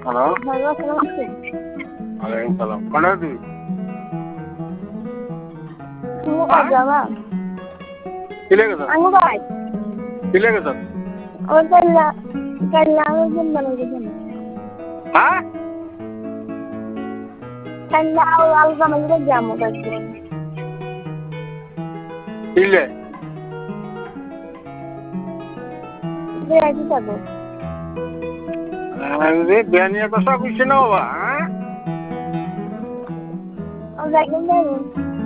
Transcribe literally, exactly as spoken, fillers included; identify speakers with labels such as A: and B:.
A: Hello
B: hello আসসালামু আলাইকুম।
A: ওয়ালাইকুম সালাম কোনে তুই
B: শুনো কাজ যাবা
A: কি লেগেছ
B: আঙ্গু ভাই
A: কি লেগেছ
B: ওর কাল্লা কাল্লা আমার জন্য বানাইছেন
A: হ্যাঁ
B: কাল্লা আলু বানাইলে জামু দেখুন
A: ইলে
B: বেয়াজি থাকো
A: রে বেনিয়া কথা কইছ না বাবা হ্যাঁ
B: ও দেখুন দেখুন